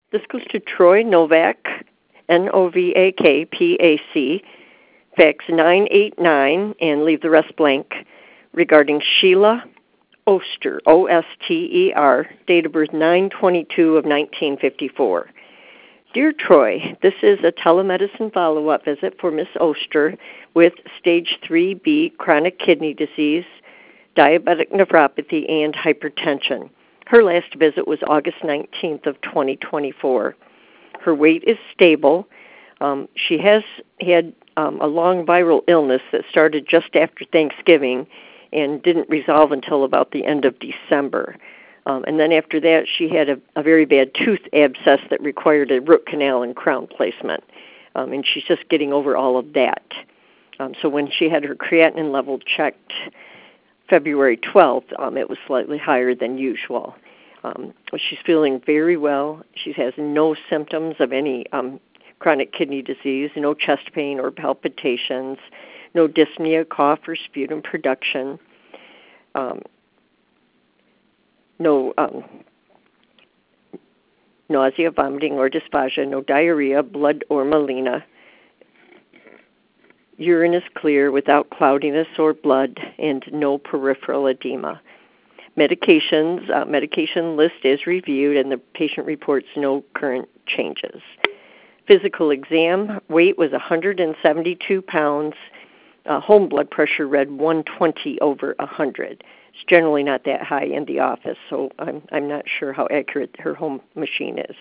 This goes to Troy Novak, Novak, fax 989, and leave the rest blank, regarding Sheila Oster, Oster, date of birth 9/22 of 1954. Dear Troy, this is a telemedicine follow-up visit for Miss Oster with stage 3B chronic kidney disease, diabetic nephropathy, and hypertension. Her last visit was August 19th of 2024. Her weight is stable. She has had a long viral illness that started just after Thanksgiving and didn't resolve until about the end of December. And then after that, she had a very bad tooth abscess that required a root canal and crown placement. And she's just getting over all of that. So when she had her creatinine level checked February 12th, it was slightly higher than usual. She's feeling very well. She has no symptoms of any chronic kidney disease, no chest pain or palpitations, no dyspnea, cough, or sputum production, no nausea, vomiting, or dysphagia, no diarrhea, blood, or melena. Urine is clear without cloudiness or blood, and no peripheral edema. Medication list is reviewed, and the patient reports no current changes. Physical exam, weight was 172 pounds. Home blood pressure read 120 over 100. It's generally not that high in the office, so I'm not sure how accurate her home machine is.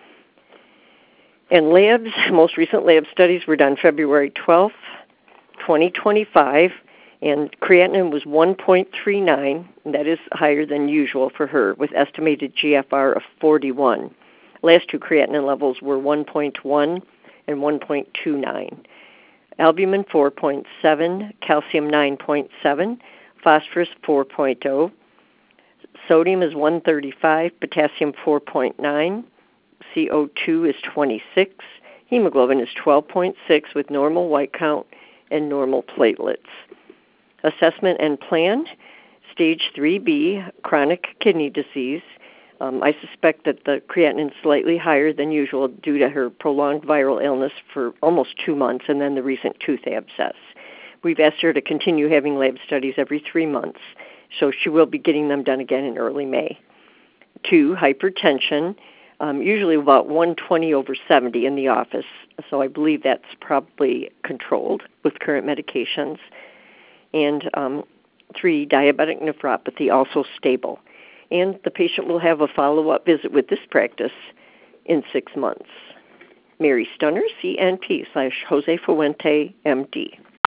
And labs, most recent lab studies were done February 12th, 2025, and creatinine was 1.39, and that is higher than usual for her, with estimated GFR of 41. Last two creatinine levels were 1.1 and 1.29. Albumin 4.7, calcium 9.7, phosphorus 4.0, sodium is 135, potassium 4.9, CO2 is 26, hemoglobin is 12.6 with normal white count and normal platelets. Assessment and plan, stage 3B, chronic kidney disease. I suspect that the creatinine is slightly higher than usual due to her prolonged viral illness for almost 2 months and then the recent tooth abscess. We've asked her to continue having lab studies every 3 months, so she will be getting them done again in early May. 2, hypertension, usually about 120 over 70 in the office, so I believe that's probably controlled with current medications. And 3, diabetic nephropathy, also stable. And the patient will have a follow-up visit with this practice in 6 months. Mary Stunner, CNP /Jose Fuente, MD.